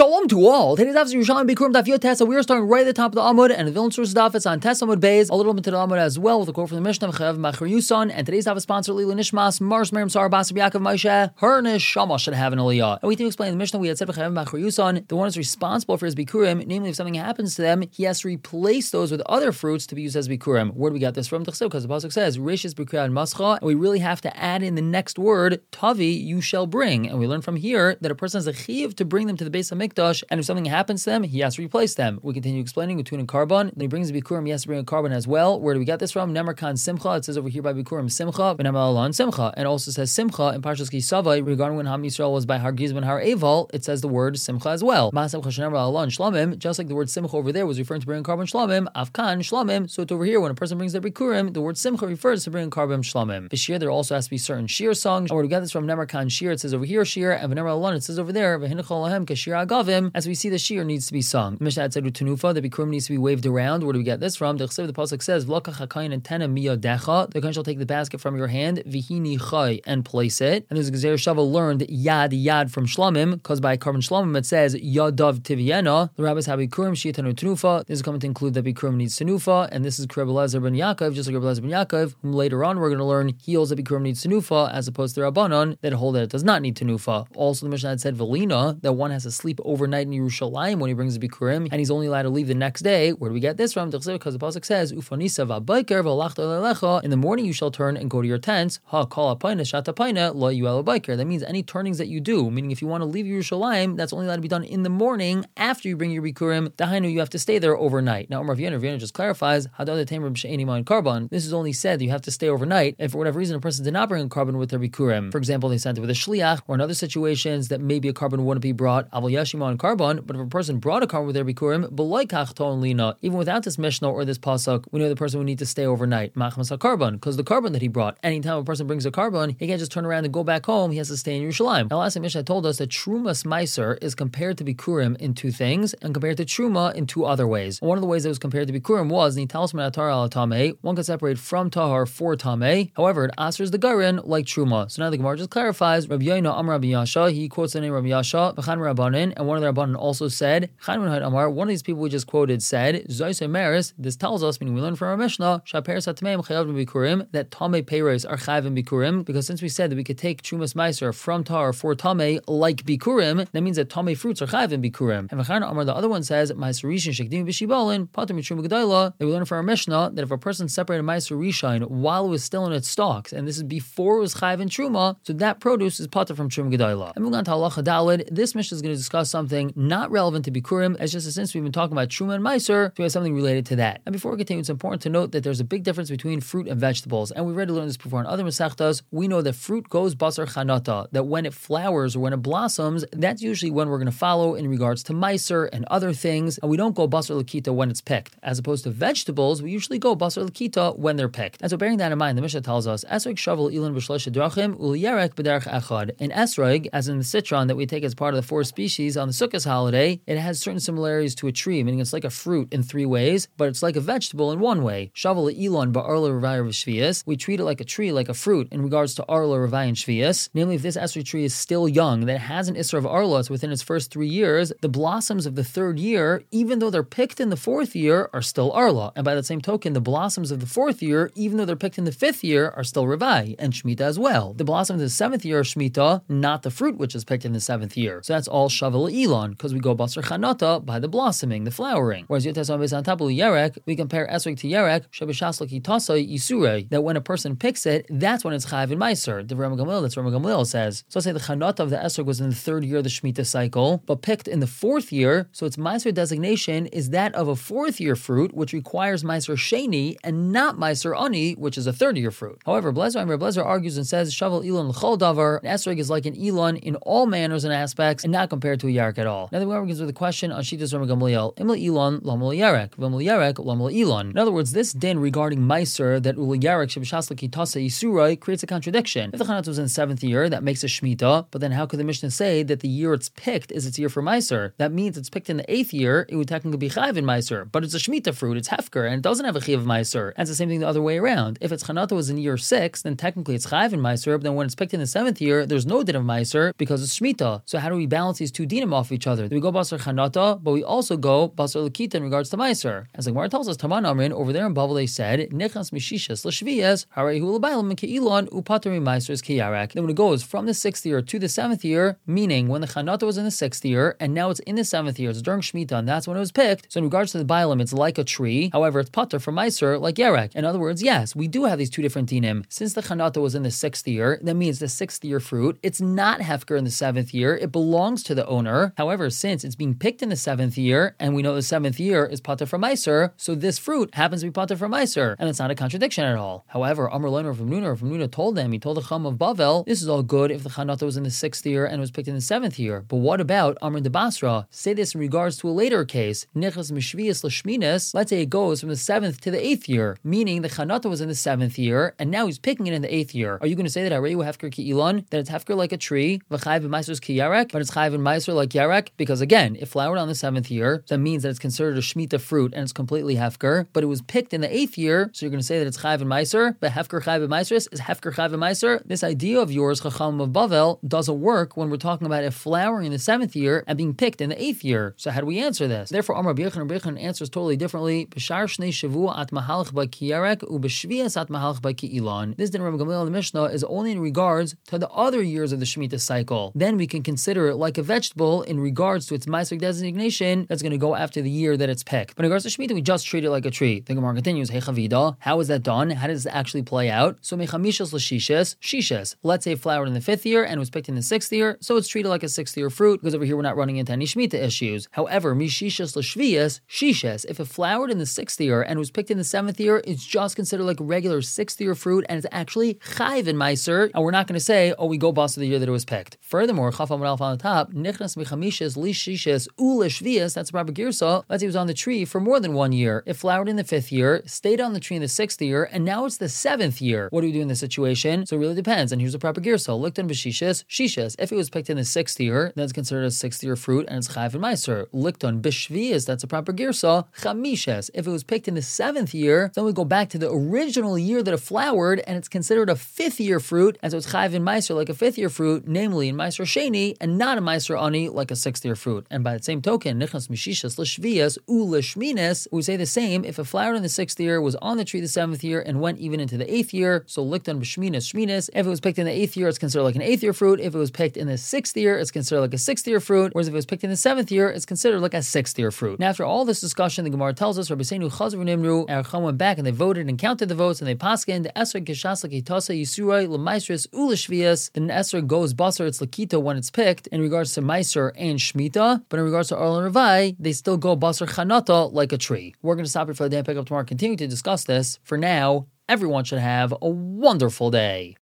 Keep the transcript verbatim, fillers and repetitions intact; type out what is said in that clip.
Shalom to all. Today's daf is Yerushalayim Bikurim Daf Yud Tessa. We are starting right at the top of the Amud, and the Vilna Source daf is on Tessa Amud Beis, a little bit to the Amud as well, with a quote from the Mishnah of Chayav Machar Yuson. And today's daf is sponsored Lila Nishmas Mars Miriam Sar Basar Yaakov Moshe. Her neshama should have an aliyah. And we need to explain the Mishnah. We had said Chayav Machar Yuson, the one who's responsible for his Bikurim, namely if something happens to them, he has to replace those with other fruits to be used as Bikurim. Where do we get this from? Because the pasuk says Rishis Bikurim Mascha, and we really have to add in the next word Tavi, you shall bring. And we learn from here that a person has a chiyuv to bring them to the base of Mikdash, and if something happens to them, he has to replace them. We continue explaining between and carbon. Then he brings the Bikurim, he has to bring a carbon as well. Where do we get this from? Nemerkan Simcha. It says over here by Bikurim Simcha, V'nemal Simcha, and also says Simcha in Parshas Kisava regarding when Ham Yisrael was by Har Giz ben Har Eval. It says the word Simcha as well. Ma Simcha Shenemar Alon Shlamim, just like the word Simcha over there was referring to bringing carbon Shlamim. Afkan Shlamim. So it's over here when a person brings their Bikurim, the word Simcha refers to bringing carbon Shlamim. The Shir, there also has to be certain Shir songs. And where do we get this from? Nemerkan Shir. It says over here Shir, and V'nemal Alon. It says over there V'hinachol Lahem Kashir Agavim. As we see, the Shir needs to be sung. The Mishnah had said with Tenufa, the Bikurim needs to be waved around. Where do we get this from? The Chesiv, the pasuk says, "V'lakach hakayin and tena miyadecha." The kohen shall take the basket from your hand, v'hini chay, and place it. And there's a Gezer Shava learned yad yad from Shlamim, because by carbon Shlamim it says yadav tiviena. The rabbis have Bikurim shiatanu Tenufa. This is coming to include that Bikurim needs Tenufa, and this is Rabbi Elazar ben Yaakov, just like Rabbi Elazar ben Yaakov, whom later on we're going to learn he holds that Bikurim needs Tenufa, as opposed to Rabbanon that hold that it does not need Tenufa. Also, the Mishnah had said Velina, that one has to sleep overnight in Yerushalayim when he brings the Bikurim, and he's only allowed to leave the next day. Where do we get this from? Because the pasuk says, "Ufanisa v'abayker v'alachta le'lecha." In the morning you shall turn and go to your tents. Ha kol apayna shata payna lo yuel abayker. That means any turnings that you do, meaning if you want to leave Yerushalayim, that's only allowed to be done in the morning after you bring your Bikurim. Dahainu, you have to stay there overnight. Now, Umar Vienna, Vienna just clarifies, Hadad tamer b'she'eni ma'in carbon. This is only said that you have to stay overnight if for whatever reason a person did not bring a carbon with their Bikurim. For example, they sent it with a shliach, or in other situations that maybe a carbon wouldn't be brought. Avol yashima on carbon, but if a person brought a carbon with their Bikurim, b'loikach ton lina, even without this Mishnah or this pasuk, we know the person would need to stay overnight. Machmas carbon, because the carbon that he brought, anytime a person brings a carbon, he can't just turn around and go back home. He has to stay in Yerushalayim. Now, last time Mishnah told us that Trumas Meiser is compared to Bikurim in two things, and compared to Truma in two other ways. One of the ways that was compared to Bikurim was Nitalos Menatar al Tameh. One could separate from Tahar for Tameh. However, it answers the Garin like Truma. So now the Gemara just clarifies. Rabbi Yoina Amar Rabbi Yasha, he quotes the name Rabbi Yasha, V'chan Rabbanin, and one of the Rabbanin also said, Chanun Amar, one of these people we just quoted said, Zoyse Maris, this tells us, meaning we learn from our Mishnah, Shaperes HaTameim Chayav Bikurim, that Tameh Peiros are Chayav in Bikurim, because since we said that we could take Trumas Meiser from Tahar for Tameh like Bikurim, that means that Tameh fruits are Chayav in Bikurim. And V'chan Amar, the other one says, Meiser Rishon Shekdim B'Shibalin, Pater Mitruma Gedaila, that we learn from our Mishnah that if a person separated Meiser Rishon while it was still in its stalks, and this is before it was Chayav in Truma, so that produce is Pater from Truma Gedaila. And moving on to Halacha Daled, this Mishnah is going to discuss something not relevant to Bikurim, as just since we've been talking about Truma and Meiser, so we have something related to that. And before we continue, it's important to note that there's a big difference between fruit and vegetables, and we've already learned this before in other Masechtas. We know that fruit goes basar chanata, that when it flowers or when it blossoms, that's usually when we're going to follow in regards to Meiser and other things, and we don't go basar lakita when it's picked. As opposed to vegetables, we usually go basar lakita when they're picked. And so bearing that in mind, the Mishnah tells us, Esrog shavel ilan b'shlesh drachim uliyerek b'derech echad. In esrog, as in the citron that we take as part of the four species on the Sukkot holiday, it has certain similarities to a tree, meaning it's like a fruit in three ways, but it's like a vegetable in one way. Shavel ilan ba'arla revaya v'shvias. We treat it like a tree, like a fruit, in regards to arla, revaya, and shvias. Namely, if this esrog tree is still young, that has an isra of arla, it's within its first three years, the blossoms of the third year, even though they're picked in the fourth year, are still arla. And by that same token, the blossoms of the fourth year, even though they're picked in the fifth year, are still revai and shmita as well. The blossoms of the seventh year are shmita, not the fruit which is picked in the seventh year. So that's all shavel ilan, because we go basar chanata by the blossoming, the flowering. Whereas yotas on tabul yerek, we compare esrog to yerek, shabashas lakitasa yisurei, that when a person picks it, that's when it's chayav in meiser. The Rambam Gamliel, that's what Rambam Gamliel says. So let's say the chanata of the esrog was in the third year of the shmita cycle, but picked in the fourth year, so its meiser designation is that of a fourth year fruit, which requires meiser sheni and not meiser ani, which is a third year fruit. However, Blezer Blezer argues and says shavel ilan l'chol davar, an esrog is like an ilan in all manners and aspects, and not compared to a yarek at all. Now the Gemara begins with a question on Shitas Rambam Gamliel: Imla ilan lamul yarek, v'mul yarek lamul ilan. In other words, this din regarding meiser that ul yarek sheb'shas l'kitasa yisurai creates a contradiction. If the chanat was in the seventh year, that makes a shmita, but then how could the Mishnah say that the year it's picked is its year for meiser? That means it's picked in the eighth year, it would technically be chayav in meiser, but it's a shmita fruit, it's hefker, and it doesn't have a chayav of meiser. And it's the same thing the other way around. If its chanata was in year six, then technically it's chayav in meiser, but then when it's picked in the seventh year, there's no din of meiser because it's shmita. So how do we balance these two dinim? dinim off each other. We go basar chanata, but we also go basar lakita in regards to meiser. As the Gemara tells us, Taman Amrin over there in Bavel they said nichnas mishishas l'shviyas harehu l'baylam keilon upater meiser kiyarak. Then when it goes from the sixth year to the seventh year, meaning when the chanata was in the sixth year and now it's in the seventh year, it's during Shemitah and that's when it was picked. So in regards to the baylam, it's like a tree. However, it's pater from meiser like yarek. In other words, yes, we do have these two different dinim. Since the chanata was in the sixth year, that means the sixth year fruit. It's not hefker in the seventh year. It belongs to the owner. However, since it's being picked in the seventh year, and we know the seventh year is pater from meiser, so this fruit happens to be pater from meiser, and it's not a contradiction at all. However, Amr Leiner from Nuna from Nuna told them, he told the Chum of Bavel, this is all good if the chanata was in the sixth year and was picked in the seventh year. But what about Amr de Basra? Say this in regards to a later case, Nichas Mishvias Lashminas. Let's say it goes from the seventh to the eighth year, meaning the chanata was in the seventh year, and now he's picking it in the eighth year. Are you going to say that Areyu Hefker Ki Ilon, that it's Hefker like a tree, V'chayv Meiser Ki Yarek, but it's Chayv and Meiser like Yarek? Because again, it flowered on the seventh year, that means that it's considered a Shemitah fruit and it's completely Hefker, but it was picked in the eighth year, so you're going to say that it's Chayv and Meiser, but Hefker Chayv and Meiser is Hefker Chayv and Meiser. This idea of yours, Chacham of Bavel, doesn't work when we're talking about it flowering in the seventh year and being picked in the eighth year. So how do we answer this? Therefore, Amar B'Yechon B'Yechon answers totally differently. B'shar Shnei Shavua at Mahalch by Kiyarek u B'Shvias at Mahalch by Ki'ilan. This din Rabbi Gamliel in the Mishnah is only in regards to the other years of the Shemitah cycle. Then we can consider it like a vegetable in regards to its Meiser designation that's going to go after the year that it's picked. But in regards to Shemitah, we just treat it like a tree. The Gemara continues, Hey Chavida, how is that done? How does it actually play out? So Mechamishas L'Shishas, Shishas. Let's say it flowered in the fifth year and was picked in the sixth year, so it's treated like a sixth year fruit because over here we're not running into any Shemitah issues. However, Mishishas L'Shvias, Shishas, if it flowered in the sixth year and was picked in the seventh year, it's just considered like a regular sixth year fruit and it's actually Chayv in Meiser, and we're not going to say, oh, we go bust the year that it was picked. Furthermore, Chaf Amud Aleph on the top, Nichnas Mechamishas L'Shishas U L'Shvias, that's a proper girsa. Let's say it was on the tree for more than one year. It flowered in the fifth year, stayed on the tree in the sixth year, and now it's the seventh year. What do we do in this situation? So it really depends. And here's the proper girsa. Likton b'shishas, shishas. If it was picked in the sixth year, then it's considered a sixth year fruit and it's chayv and meiser. Likton b'shvias, that's a proper girsa. Chamishas. If it was picked in the seventh year, then we go back to the original year that it flowered and it's considered a fifth year fruit, and so it's chayv and meiser like a fifth year fruit, namely in meiser sheni, and not in meiser ani like a sixth year fruit. And by the same token, nichnas mishishas l'shvias u l'shminas, we say the same if it flowered in the sixth year, was on the tree the seventh year, and went even into the eighth year. So likton b'shminas shminas. If it was picked in the eighth year, it's considered like an eighth year fruit. If it was picked in the sixth year, it's considered like a sixth year fruit. Whereas if it was picked in the seventh year, it's considered like a sixth year fruit. Now, after all this discussion, the Gemara tells us, Rabbi Seinu Chazar v'Nimru, our Chum went back and they voted and counted the votes and they paskin the Esrog Kishas Lakitasa Yisurai L'Maisris Ulishvias. Then Esrog goes Basar, it's Lakita when it's picked in regards to Meiser and Shemitah, but in regards to Arl and Ravai, they still go Basar Chanata like a tree. We're going to stop here for the day and pick up tomorrow, continue to discuss this. For now, everyone should have a wonderful day.